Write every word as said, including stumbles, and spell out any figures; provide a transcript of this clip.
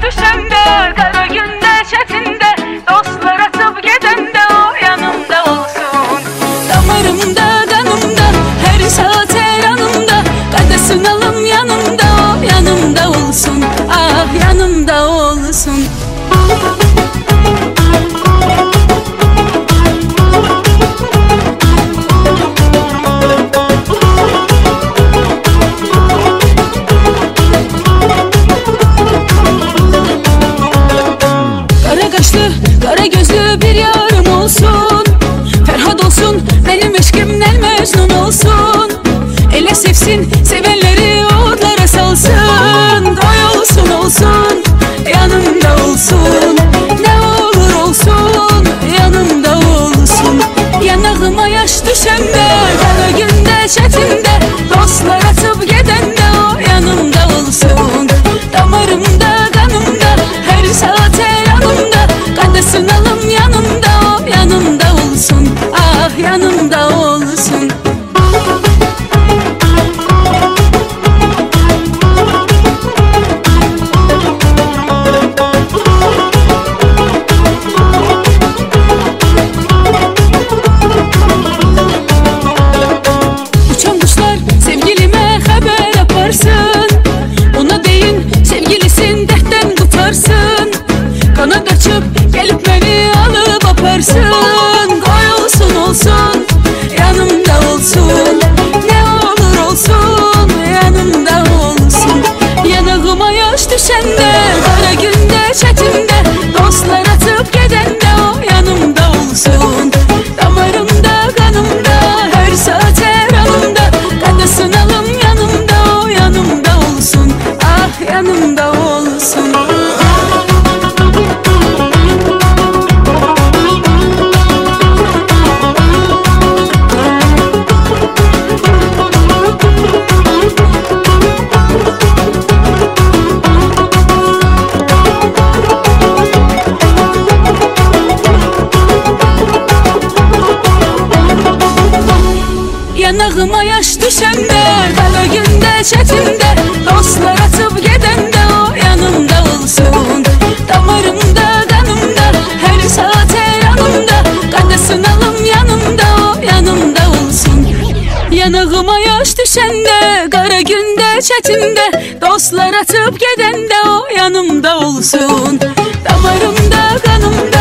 düşəndə, qara gündə, çətində, dostlar atıb gedəndə o yanımda olsun. Damarımda, qanımda, hər saat hər anımda, qədəsin alım yanımda, o yanımda olsun. Ah, yanımda olsun. Kara gözlü bir yarım olsun, Ferhat olsun, benim eşkimden Mecnun olsun. Ele sevsin, sevenleri otlara salsın. Doy olsun olsun, yanımda olsun. Ne olur olsun, yanımda olsun. Yanağıma yaş düşende, kara günde, çetinde, dostlar atıp gidende o yanımda olsun. Damarımda, kanımda, her saat her anımda, kadesini alım yanımda, o yanımda olsun. Ah, yanımda olsun. Uçan kuşlar sevgilime haber yaparsın. Ona deyin sevgilisin dertten kurtarsın. Kanat açıp gelip beni alıp aparsın. Koy olsun olsun, yanımda olsun. Ne olur olsun, yanımda olsun. Yanağıma yaş düşende, kara günde, çetinde, dostlar atıp gidende o yanımda olsun. Damarımda, kanımda, her saat her anımda, kadesini alım yanımda, o yanımda olsun. Ah, yanımda olsun. Yanağıma yaş düşende, kara günde, çetinde, dostlar atıp gidende o yanımda olsun. Damarımda, kanımda, her saat her anımda, kadesini alım yanımda, o yanımda olsun. Yanağıma yaş düşende, kara günde, çetinde, dostlar atıp gidende o yanımda olsun. Damarımda, kanımda,